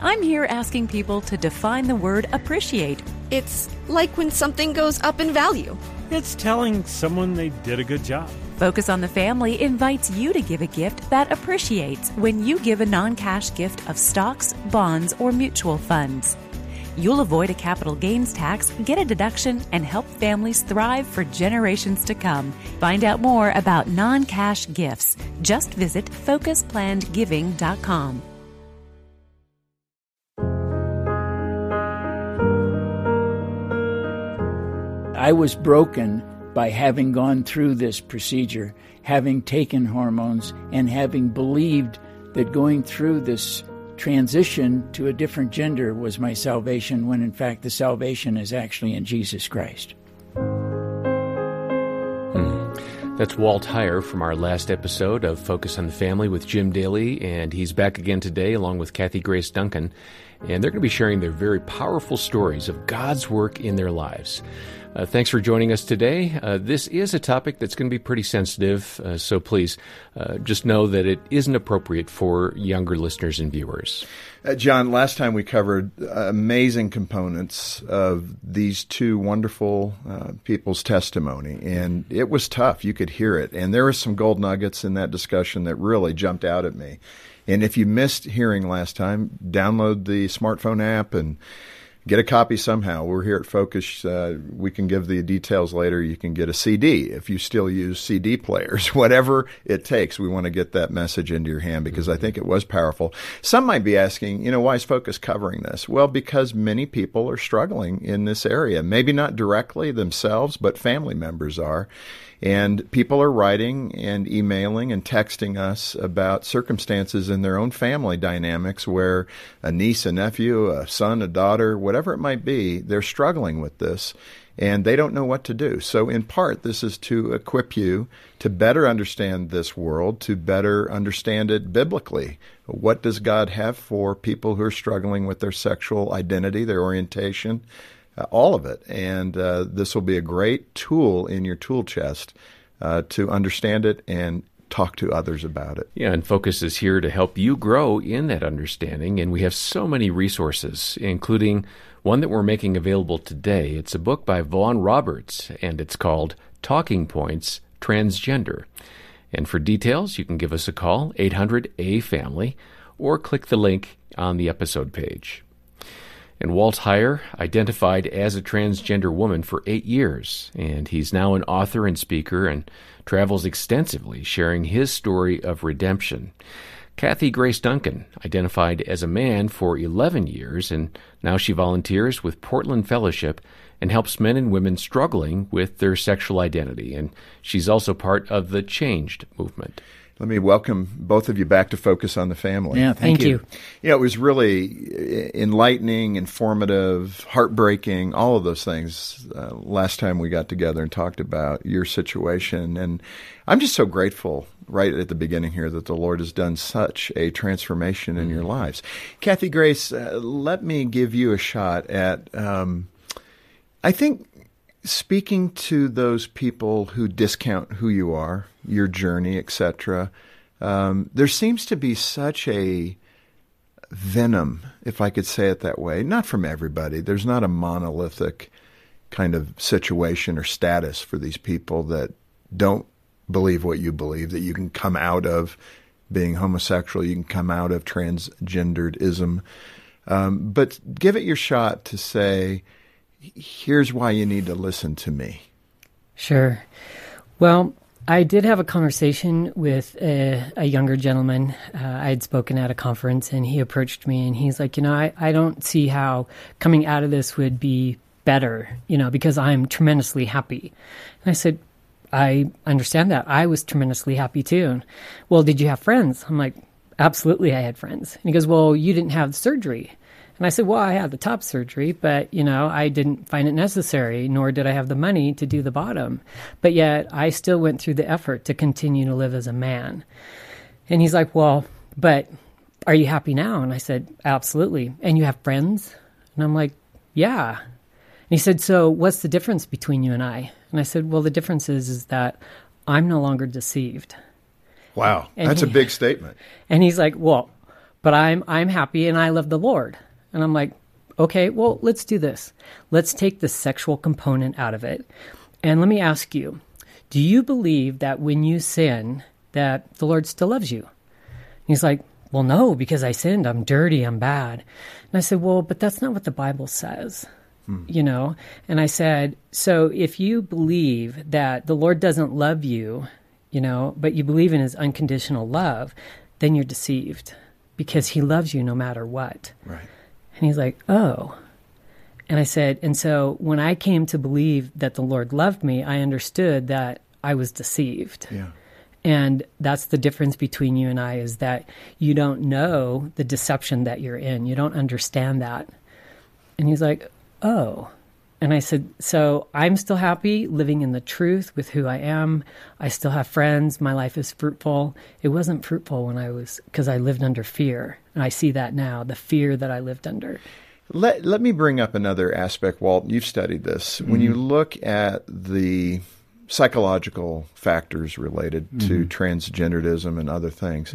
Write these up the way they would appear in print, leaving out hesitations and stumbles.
I'm here asking people to define the word appreciate. It's like when something goes up in value. It's telling someone they did a good job. Focus on the Family invites you to give a gift that appreciates when you give a non-cash gift of stocks, bonds, or mutual funds. You'll avoid a capital gains tax, get a deduction, and help families thrive for generations to come. Find out more about non-cash gifts. Just visit FocusPlannedGiving.com. I was broken by having gone through this procedure, having taken hormones, and having believed that going through this transition to a different gender was my salvation, when in fact the salvation is actually in Jesus Christ. That's Walt Heyer from our last episode of Focus on the Family with Jim Daly, and he's back again today along with Kathy Grace Duncan, and they're going to be sharing their very powerful stories of God's work in their lives. Thanks for joining us today. This is a topic that's going to be pretty sensitive, so please just know that it isn't appropriate for younger listeners and viewers. John, last time we covered amazing components of these two wonderful people's testimony, and it was tough. You could hear it, and there were some gold nuggets in that discussion that really jumped out at me. And if you missed hearing last time, download the smartphone app and get a copy somehow. We're here at Focus. We can give the details later. You can get a CD if you still use CD players. Whatever it takes, we want to get that message into your hand because I think it was powerful. Some might be asking, why is Focus covering this? Well, because many people are struggling in this area. Maybe not directly themselves, but family members are. And people are writing and emailing and texting us about circumstances in their own family dynamics where a niece, a nephew, a son, a daughter, whatever it might be, they're struggling with this and they don't know what to do. So in part, this is to equip you to better understand this world, to better understand it biblically. What does God have for people who are struggling with their sexual identity, their orientation? All of it. And this will be a great tool in your tool chest to understand it and talk to others about it. Yeah, and Focus is here to help you grow in that understanding. And we have so many resources, including one that we're making available today. It's a book by Vaughn Roberts, and it's called Talking Points Transgender. And for details, you can give us a call, 800-A-FAMILY, or click the link on the episode page. And Walt Heyer identified as a transgender woman for 8 years, and he's now an author and speaker and travels extensively sharing his story of redemption. Kathy Grace Duncan identified as a man for 11 years, and now she volunteers with Portland Fellowship and helps men and women struggling with their sexual identity. And she's also part of the Changed movement. Let me welcome both of you back to Focus on the Family. Yeah, thank you. It was really enlightening, informative, heartbreaking, all of those things last time we got together and talked about your situation. And I'm just so grateful right at the beginning here that the Lord has done such a transformation in your lives. Kathy Grace, let me give you a shot at, I think, speaking to those people who discount who you are, your journey, etc., there seems to be such a venom, if I could say it that way, not from everybody. There's not a monolithic kind of situation or status for these people that don't believe what you believe, that you can come out of being homosexual, you can come out of transgenderism. But give it your shot to say, here's why you need to listen to me. Sure. Well, I did have a conversation with a younger gentleman. I had spoken at a conference, and he approached me, and he's like, I don't see how coming out of this would be better, because I'm tremendously happy. And I said, I understand that. I was tremendously happy too. And, well, did you have friends? I'm like, absolutely, I had friends. And he goes, well, you didn't have surgery. And I said, well, I had the top surgery, but, I didn't find it necessary, nor did I have the money to do the bottom. But yet I still went through the effort to continue to live as a man. And he's like, well, but are you happy now? And I said, absolutely. And you have friends? And I'm like, yeah. And he said, so what's the difference between you and I? And I said, well, the difference is that I'm no longer deceived. Wow. That's a big statement. And he's like, well, but I'm happy and I love the Lord. And I'm like, okay, well, let's do this. Let's take the sexual component out of it. And let me ask you, do you believe that when you sin, that the Lord still loves you? And he's like, well, no, because I sinned. I'm dirty. I'm bad. And I said, well, but that's not what the Bible says, you know? And I said, so if you believe that the Lord doesn't love you, you know, but you believe in his unconditional love, then you're deceived because he loves you no matter what. Right. And he's like, oh. And I said, and so when I came to believe that the Lord loved me, I understood that I was deceived. Yeah. And that's the difference between you and I, is that you don't know the deception that you're in. You don't understand that. And he's like, oh. And I said, so I'm still happy living in the truth with who I am. I still have friends. My life is fruitful. It wasn't fruitful because I lived under fear. And I see that now, the fear that I lived under. Let me bring up another aspect, Walt. You've studied this. When you look at the psychological factors related to transgenderism and other things,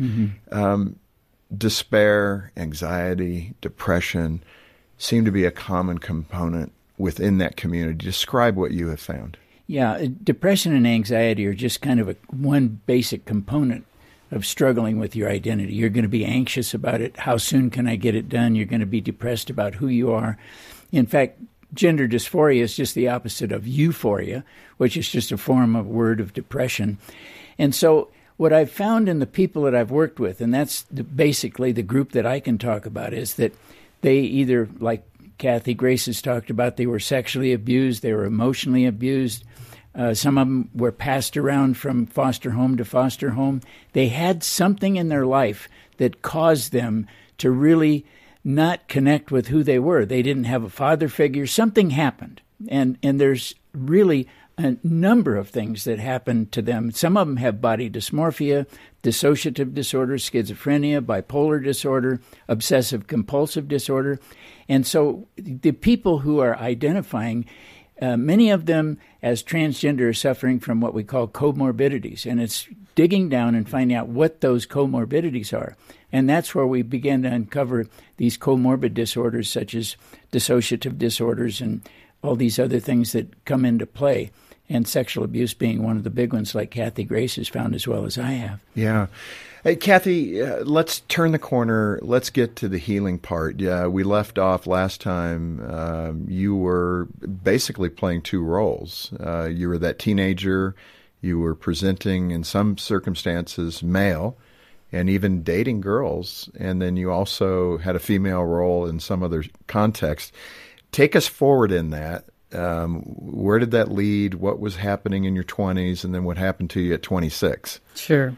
despair, anxiety, depression seem to be a common component within that community. Describe what you have found. Yeah, depression and anxiety are just kind of one basic component of struggling with your identity. You're going to be anxious about it. How soon can I get it done? You're going to be depressed about who you are. In fact, gender dysphoria is just the opposite of euphoria, which is just a word of depression. And so what I've found in the people that I've worked with, and that's basically the group that I can talk about, is that they either, like Kathy Grace has talked about, they were sexually abused, they were emotionally abused. Some of them were passed around from foster home to foster home. They had something in their life that caused them to really not connect with who they were. They didn't have a father figure. Something happened. And there's really a number of things that happened to them. Some of them have body dysmorphia, dissociative disorder, schizophrenia, bipolar disorder, obsessive compulsive disorder. And so the people who are identifying, many of them as transgender are suffering from what we call comorbidities. And it's digging down and finding out what those comorbidities are. And that's where we began to uncover these comorbid disorders such as dissociative disorders and all these other things that come into play. And sexual abuse being one of the big ones, like Kathy Grace has found as well as I have. Yeah. Hey, Kathy, let's turn the corner. Let's get to the healing part. Yeah, we left off last time. You were basically playing two roles. You were that teenager. You were presenting, in some circumstances, male, and even dating girls. And then you also had a female role in some other context. Take us forward in that. Where did that lead? What was happening in your 20s? And then what happened to you at 26? Sure.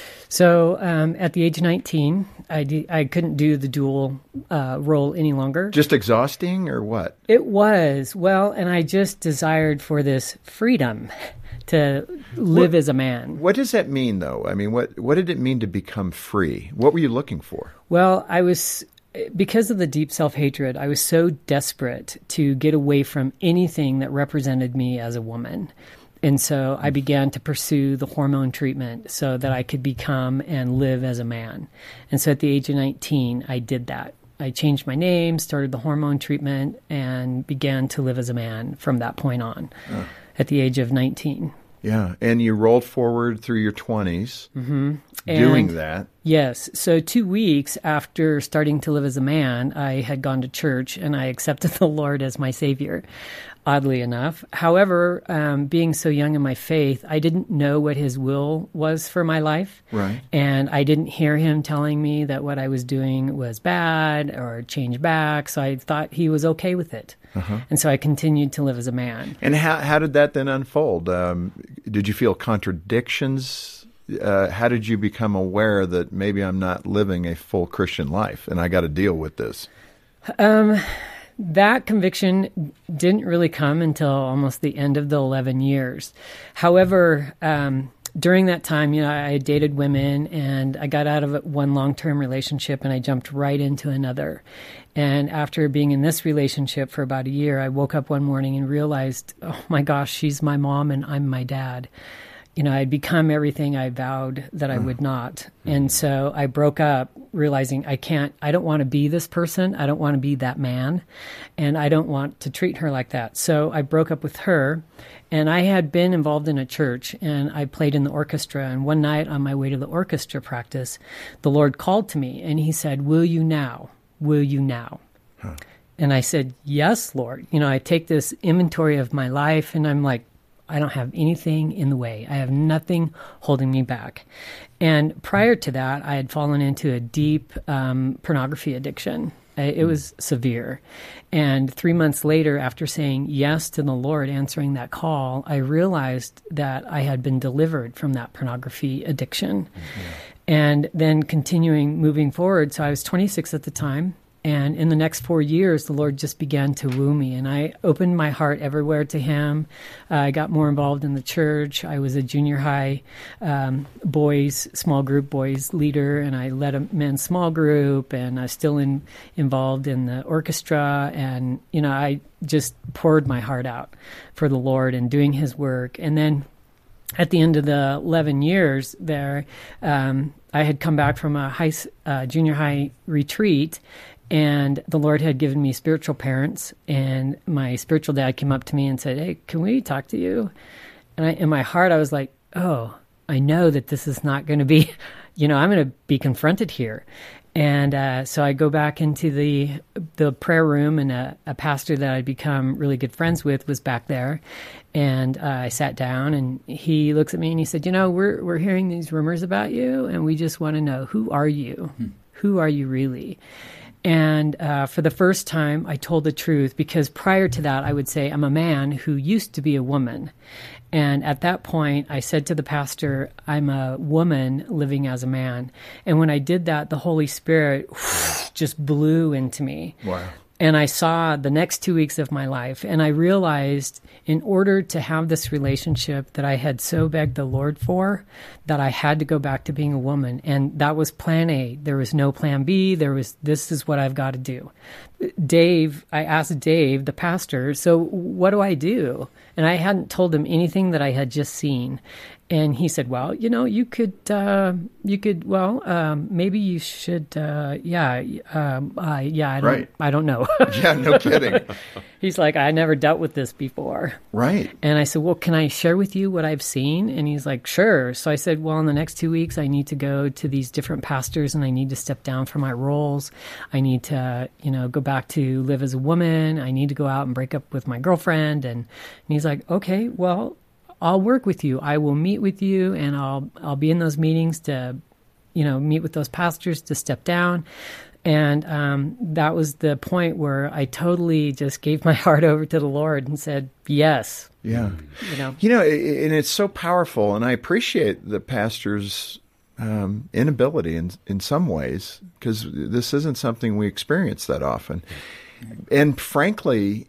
So at the age of 19, I couldn't do the dual role any longer. Just exhausting or what? It was. Well, and I just desired for this freedom to live as a man. What does that mean, though? I mean, what did it mean to become free? What were you looking for? Well, because of the deep self-hatred, I was so desperate to get away from anything that represented me as a woman. And so I began to pursue the hormone treatment so that I could become and live as a man. And so at the age of 19, I did that. I changed my name, started the hormone treatment, and began to live as a man from that point on at the age of 19. Yeah, and you rolled forward through your 20s doing that. Yes. So 2 weeks after starting to live as a man, I had gone to church and I accepted the Lord as my Savior, oddly enough. However, being so young in my faith, I didn't know what His will was for my life. Right. And I didn't hear Him telling me that what I was doing was bad or change back. So I thought He was okay with it. And so I continued to live as a man. And how did that then unfold? Did you feel contradictions? How did you become aware that maybe I'm not living a full Christian life and I got to deal with this? That conviction didn't really come until almost the end of the 11 years. However, during that time, I had dated women and I got out of one long-term relationship and I jumped right into another. And after being in this relationship for about a year, I woke up one morning and realized, oh my gosh, she's my mom and I'm my dad. I'd become everything I vowed that I would not. And so I broke up realizing I don't want to be this person. I don't want to be that man. And I don't want to treat her like that. So I broke up with her. And I had been involved in a church, and I played in the orchestra. And one night on my way to the orchestra practice, the Lord called to me, and he said, "Will you now? Will you now?" Huh. And I said, "Yes, Lord." I take this inventory of my life, and I'm like, I don't have anything in the way. I have nothing holding me back. And prior to that, I had fallen into a deep pornography addiction. It was severe. And 3 months later, after saying yes to the Lord, answering that call, I realized that I had been delivered from that pornography addiction. Mm-hmm. And then moving forward. So I was 26 at the time. And in the next 4 years, the Lord just began to woo me. And I opened my heart everywhere to him. I got more involved in the church. I was a junior high small group boys leader, and I led a men's small group, and I was still involved in the orchestra. And, I just poured my heart out for the Lord and doing his work. And then at the end of the 11 years there, I had come back from a junior high retreat, and the Lord had given me spiritual parents, and my spiritual dad came up to me and said, "Hey, can we talk to you?" And in my heart, I was like, oh, I know that this is not going to be, I'm going to be confronted here. And so I go back into the prayer room, and a pastor that I'd become really good friends with was back there. And I sat down, and he looks at me and he said, we're hearing these rumors about you, and we just want to know, who are you? Who are you really? And for the first time, I told the truth, because prior to that, I would say I'm a man who used to be a woman. And at that point, I said to the pastor, I'm a woman living as a man. And when I did that, the Holy Spirit just blew into me. Wow. And I saw the next 2 weeks of my life, and I realized in order to have this relationship that I had so begged the Lord for, that I had to go back to being a woman. And that was plan A. There was no plan B. This is what I've got to do. I asked Dave, the pastor, so what do I do? And I hadn't told him anything that I had just seen. And he said, well, maybe you should, I don't know. Yeah, no kidding. He's like, I never dealt with this before. Right. And I said, well, can I share with you what I've seen? And he's like, sure. So I said, well, in the next 2 weeks, I need to go to these different pastors, and I need to step down from my roles. I need to, go back to live as a woman. I need to go out and break up with my girlfriend. And he's like, okay, well, I'll work with you. I will meet with you, and I'll be in those meetings to, meet with those pastors to step down. And that was the point where I totally just gave my heart over to the Lord and said, yes. Yeah. And it's so powerful, and I appreciate the pastor's inability in some ways, because this isn't something we experience that often. And frankly,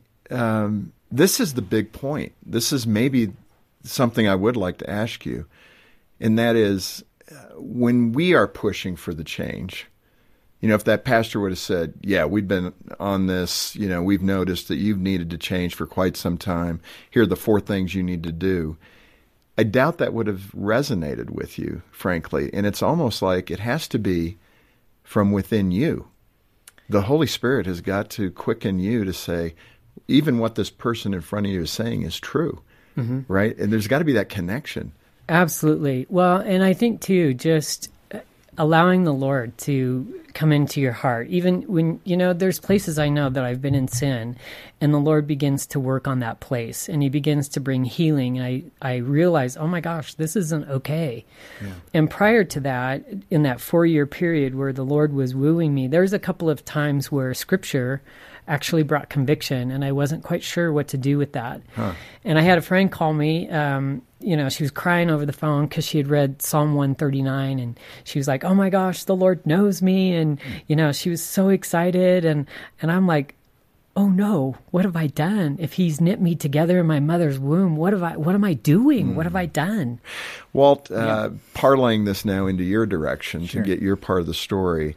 this is the big point. This is maybe something I would like to ask you, and that is, when we are pushing for the change, if that pastor would have said, yeah, we've been on this, we've noticed that you've needed to change for quite some time. Here are the 4 things you need to do. I doubt that would have resonated with you, frankly. And it's almost like it has to be from within you. The Holy Spirit has got to quicken you to say, even what this person in front of you is saying is true. Mm-hmm. Right? And there's got to be that connection. Absolutely. Well, and I think, too, just allowing the Lord to come into your heart, even when, there's places I know that I've been in sin, and the Lord begins to work on that place, and he begins to bring healing. And I realize, oh my gosh, this isn't okay. Yeah. And prior to that, in that 4-year period where the Lord was wooing me, there's a couple of times where Scripture actually brought conviction, and I wasn't quite sure what to do with that. Huh. And I had a friend call me, she was crying over the phone because she had read Psalm 139, and she was like, oh my gosh, the Lord knows me. And, she was so excited. And I'm like, oh no, what have I done? If he's knit me together in my mother's womb, what am I doing? What have I done? Walt, parlaying this now into your direction to get your part of the story,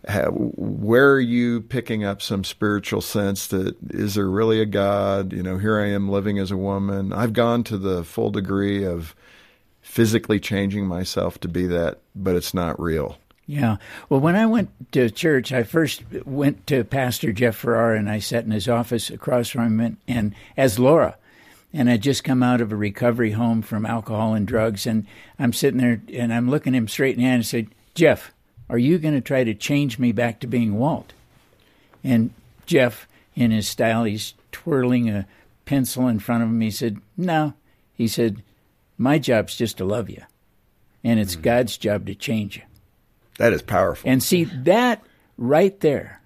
where are you picking up some spiritual sense that, is there really a God? Here I am living as a woman. I've gone to the full degree of physically changing myself to be that, but it's not real. Yeah. Well, when I went to church, I first went to Pastor Jeff Farrar, and I sat in his office across from him, and as Laura. And I'd just come out of a recovery home from alcohol and drugs, and I'm sitting there, and I'm looking him straight in the eye and said, Jeff, are you going to try to change me back to being Walt? And Jeff, in his style, he's twirling a pencil in front of him. He said, no. He said, my job's just to love you, and it's God's job to change you. That is powerful. And see, that right there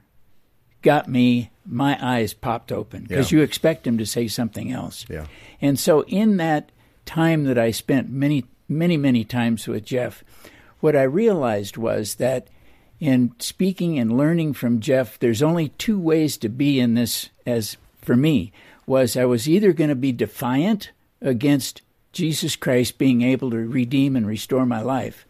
got me, my eyes popped open, because you expect him to say something else. Yeah. And so in that time that I spent many, many, many times with Jeff, what I realized was that in speaking and learning from Jeff, there's only two ways to be in this, as for me, was I was either going to be defiant against Jesus Christ being able to redeem and restore my life,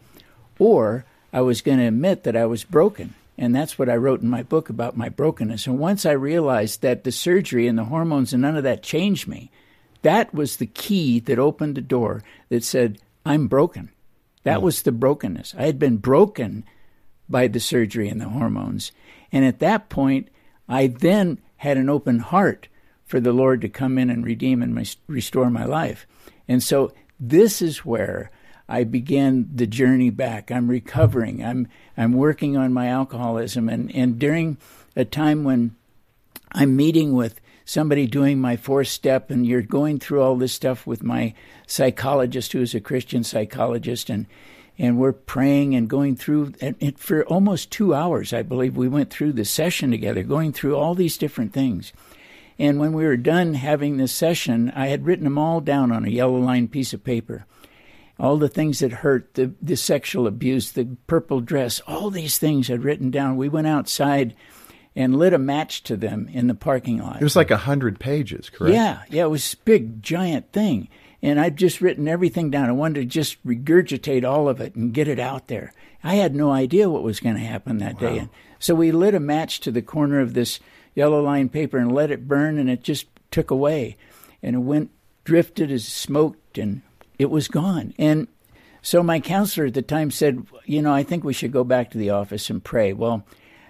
or I was going to admit that I was broken. And that's what I wrote in my book about my brokenness. And once I realized that the surgery and the hormones and none of that changed me, that was the key that opened the door that said, I'm broken. That was the brokenness. I had been broken by the surgery and the hormones. And at that point, I then had an open heart for the Lord to come in and redeem and restore my life. And so this is where I began the journey back. I'm recovering. I'm working on my alcoholism. And during a time when I'm meeting with somebody doing my fourth step, and you're going through all this stuff with my psychologist, who is a Christian psychologist, and we're praying and going through, and for almost 2 hours, I believe, we went through the session together, going through all these different things. And when we were done having this session, I had written them all down on a yellow-lined piece of paper. All the things that hurt, the sexual abuse, the purple dress, all these things I'd written down. We went outside and lit a match to them in the parking lot. It was like 100 pages, correct? Yeah, it was a big, giant thing. And I'd just written everything down. I wanted to just regurgitate all of it and get it out there. I had no idea what was going to happen that day. And so we lit a match to the corner of this yellow line paper and let it burn, and it just took away. And it drifted as smoked, and it was gone. And so my counselor at the time said, I think we should go back to the office and pray. Well,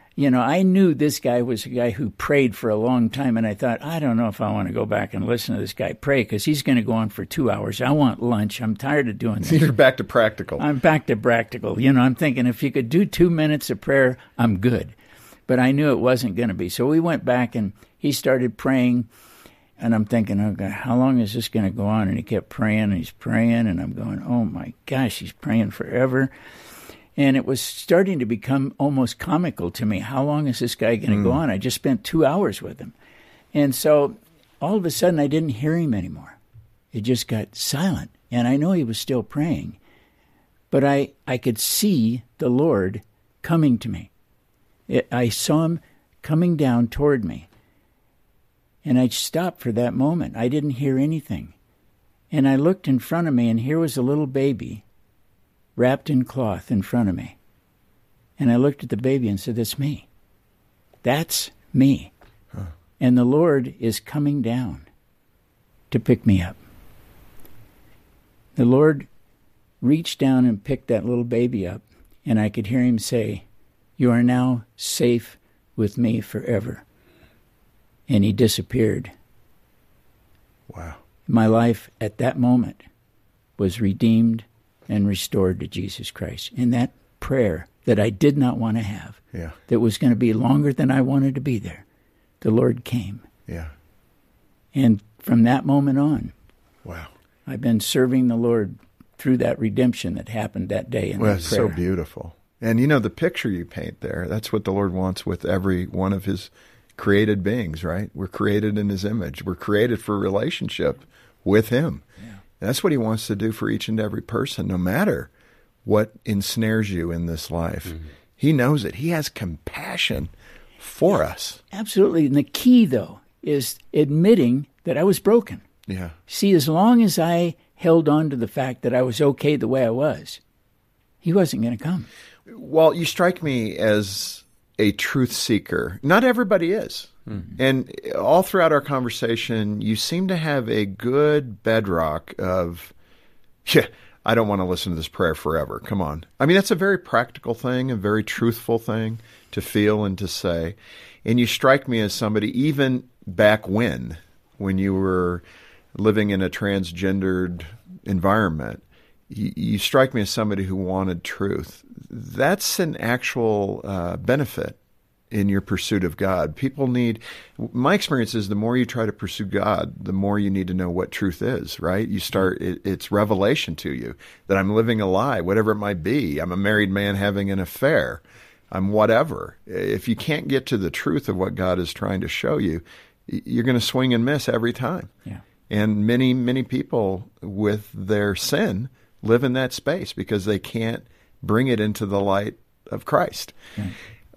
I knew this guy was a guy who prayed for a long time, and I thought, I don't know if I want to go back and listen to this guy pray, because he's going to go on for 2 hours. I want lunch. I'm tired of doing this. You're back to practical. I'm back to practical. I'm thinking if you could do 2 minutes of prayer, I'm good. But I knew it wasn't going to be. So we went back, and he started praying. And I'm thinking, oh, God, how long is this going to go on? And he kept praying, and he's praying, and I'm going, oh, my gosh, he's praying forever. And it was starting to become almost comical to me. How long is this guy going to go on? I just spent 2 hours with him. And so all of a sudden, I didn't hear him anymore. It just got silent. And I know he was still praying. But I could see the Lord coming to me. I saw him coming down toward me. And I stopped for that moment. I didn't hear anything. And I looked in front of me, and here was a little baby wrapped in cloth in front of me. And I looked at the baby and said, that's me. That's me. Huh. And the Lord is coming down to pick me up. The Lord reached down and picked that little baby up, and I could hear him say, you are now safe with me forever. And he disappeared. Wow. My life at that moment was redeemed and restored to Jesus Christ. In that prayer that I did not want to have, that was going to be longer than I wanted to be there, the Lord came. Yeah. And from that moment on, wow, I've been serving the Lord through that redemption that happened that day in that prayer. It's so beautiful. And the picture you paint there, that's what the Lord wants with every one of his created beings, right? We're created in his image. We're created for relationship with him. Yeah. And that's what he wants to do for each and every person, no matter what ensnares you in this life. Mm-hmm. He knows it. He has compassion for us. Absolutely. And the key, though, is admitting that I was broken. Yeah. See, as long as I held on to the fact that I was okay the way I was, he wasn't going to come. Well, you strike me as a truth seeker. Not everybody is. Mm-hmm. And all throughout our conversation, you seem to have a good bedrock of, I don't want to listen to this prayer forever. Come on. I mean, that's a very practical thing, a very truthful thing to feel and to say. And you strike me as somebody, even back when you were living in a transgendered environment, you strike me as somebody who wanted truth. That's an actual benefit in your pursuit of God. My experience is the more you try to pursue God, the more you need to know what truth is, right? It's revelation to you that I'm living a lie, whatever it might be. I'm a married man having an affair. I'm whatever. If you can't get to the truth of what God is trying to show you, you're going to swing and miss every time. Yeah. And many, many people with their sin live in that space because they can't bring it into the light of Christ. Right.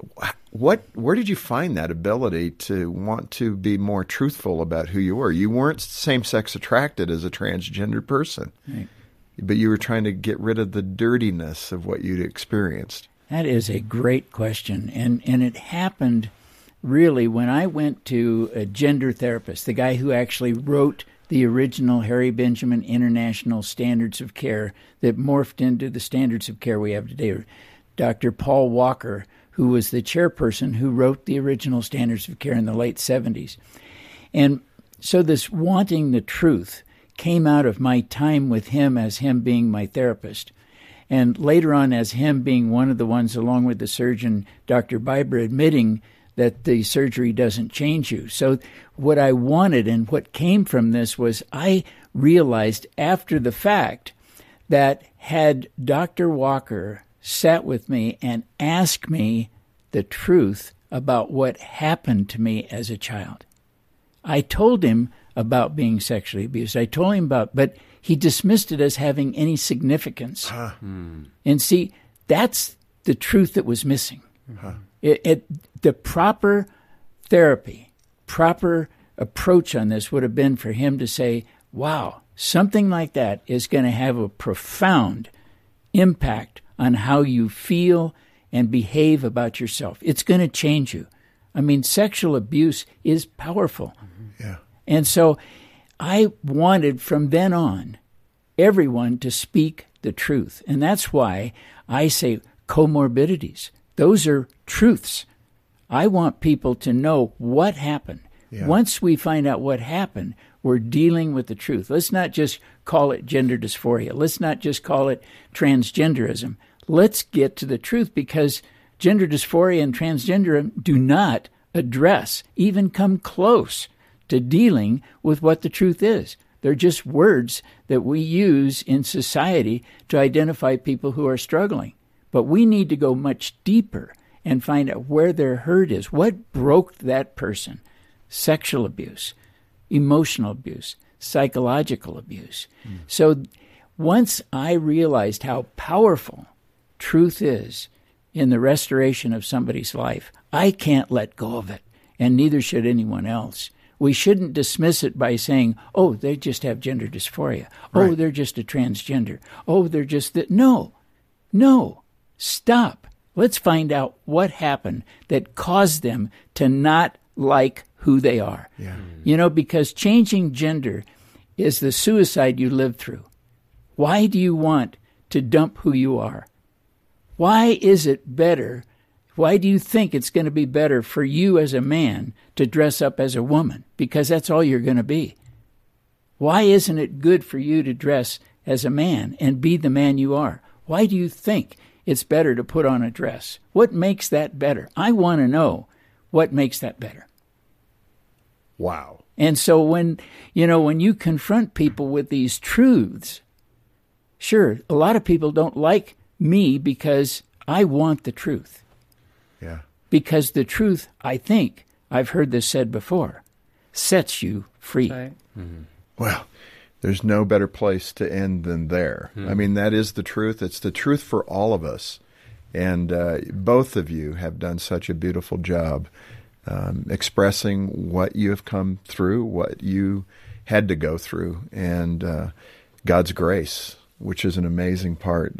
Where did you find that ability to want to be more truthful about who you were? You weren't same-sex attracted as a transgender person, right, but you were trying to get rid of the dirtiness of what you'd experienced. That is a great question, and it happened really when I went to a gender therapist, the guy who actually wrote the original Harry Benjamin International Standards of Care that morphed into the standards of care we have today, Dr. Paul Walker, who was the chairperson who wrote the original Standards of Care in the late 70s. And so this wanting the truth came out of my time with him as him being my therapist. And later on as him being one of the ones, along with the surgeon, Dr. Biber, admitting that the surgery doesn't change you. So what I wanted and what came from this was I realized after the fact that had Dr. Walker sat with me and asked me the truth about what happened to me as a child. I told him about being sexually abused. I told him but he dismissed it as having any significance. And see, that's the truth that was missing. The proper therapy, proper approach on this would have been for him to say, wow, something like that is going to have a profound impact on how you feel and behave about yourself. It's going to change you. I mean, sexual abuse is powerful. Yeah. And so I wanted from then on everyone to speak the truth. And that's why I say comorbidities. Those are truths. I want people to know what happened. Yeah. Once we find out what happened, we're dealing with the truth. Let's not just call it gender dysphoria. Let's not just call it transgenderism. Let's get to the truth, because gender dysphoria and transgenderism do not address, even come close to dealing with what the truth is. They're just words that we use in society to identify people who are struggling. But we need to go much deeper and find out where their hurt is. What broke that person? Sexual abuse, emotional abuse, psychological abuse. So once I realized how powerful truth is in the restoration of somebody's life, I can't let go of it, and neither should anyone else. We shouldn't dismiss it by saying, oh, they just have gender dysphoria. Right. Oh, they're just a transgender. Oh, they're just that. No, stop. Let's find out what happened that caused them to not like who they are. Yeah. You know, because changing gender is the suicide you live through. Why do you want to dump who you are? Why is it better? Why do you think it's going to be better for you as a man to dress up as a woman? Because that's all you're going to be. Why isn't it good for you to dress as a man and be the man you are? Why do you think it's better to put on a dress? What makes that better? I want to know what makes that better. Wow. And so when you confront people with these truths, sure, a lot of people don't like me because I want the truth. Yeah. Because the truth, I think, I've heard this said before, sets you free. Right. Mm-hmm. Well, there's no better place to end than there. I mean, that is the truth. It's the truth for all of us. And both of you have done such a beautiful job expressing what you have come through, what you had to go through, and God's grace, which is an amazing part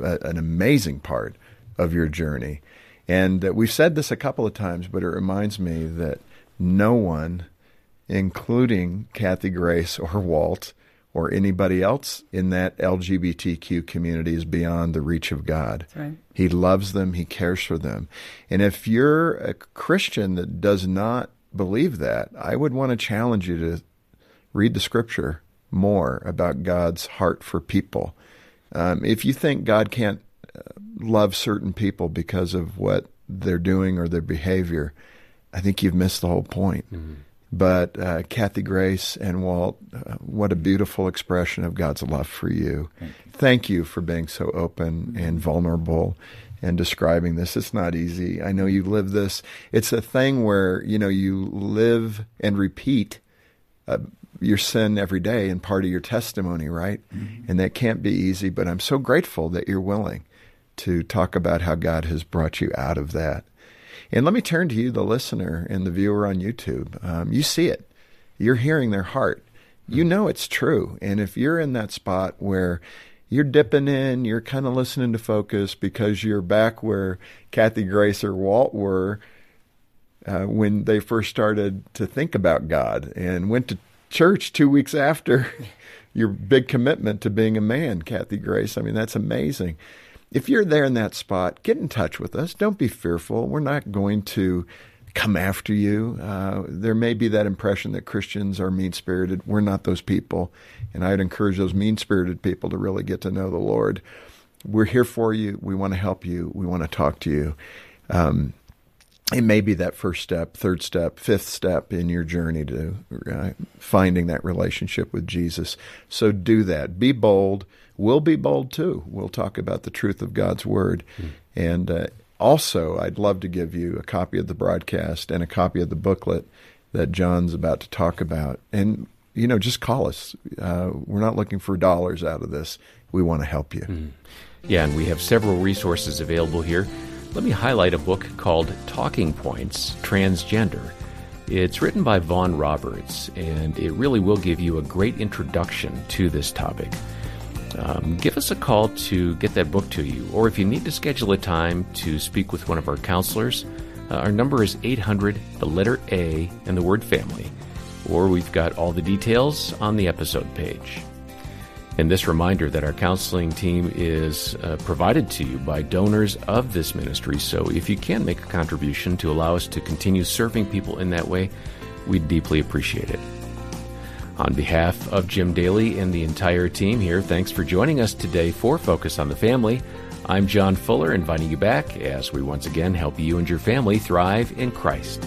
of your journey. And we've said this a couple of times, but it reminds me that no one, including Kathy Grace or Walt, or anybody else in that LGBTQ community is beyond the reach of God. That's right. He loves them. He cares for them. And if you're a Christian that does not believe that, I would want to challenge you to read the Scripture more about God's heart for people. If you think God can't love certain people because of what they're doing or their behavior, I think you've missed the whole point. Mm-hmm. But Kathy Grace and Walt, what a beautiful expression of God's love for you. Thank you for being so open and vulnerable and describing this. It's not easy. I know you live this. It's a thing where, you live and repeat your sin every day and part of your testimony, right? Mm-hmm. And that can't be easy, but I'm so grateful that you're willing to talk about how God has brought you out of that. And let me turn to you, the listener and the viewer on YouTube. You see it. You're hearing their heart. You know it's true. And if you're in that spot where you're dipping in, you're kind of listening to Focus because you're back where Kathy Grace or Walt were when they first started to think about God and went to church 2 weeks after your big commitment to being a man, Kathy Grace. I mean, that's amazing. If you're there in that spot, get in touch with us. Don't be fearful. We're not going to come after you. There may be that impression that Christians are mean-spirited. We're not those people. And I'd encourage those mean-spirited people to really get to know the Lord. We're here for you. We want to help you. We want to talk to you. It may be that first step, third step, fifth step in your journey to finding that relationship with Jesus. So do that. Be bold. We'll be bold too. We'll talk about the truth of God's Word. And also, I'd love to give you a copy of the broadcast and a copy of the booklet that John's about to talk about. And, just call us. We're not looking for dollars out of this. We want to help you. Yeah, and we have several resources available here. Let me highlight a book called Talking Points, Transgender. It's written by Vaughn Roberts, and it really will give you a great introduction to this topic. Give us a call to get that book to you, or if you need to schedule a time to speak with one of our counselors, our number is 800, the letter A, and the word family, or we've got all the details on the episode page. And this reminder that our counseling team is provided to you by donors of this ministry, so if you can make a contribution to allow us to continue serving people in that way, we'd deeply appreciate it. On behalf of Jim Daly and the entire team here, thanks for joining us today for Focus on the Family. I'm John Fuller, inviting you back as we once again help you and your family thrive in Christ.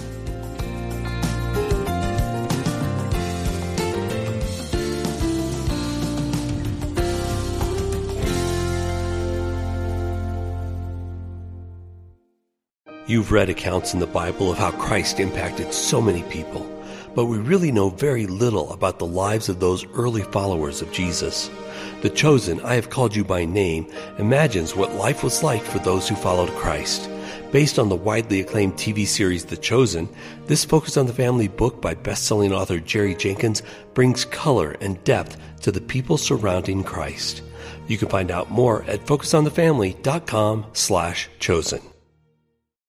You've read accounts in the Bible of how Christ impacted so many people, but we really know very little about the lives of those early followers of Jesus. The Chosen, I Have Called You by Name, imagines what life was like for those who followed Christ. Based on the widely acclaimed TV series The Chosen, this Focus on the Family book by best-selling author Jerry Jenkins brings color and depth to the people surrounding Christ. You can find out more at focusonthefamily.com/chosen.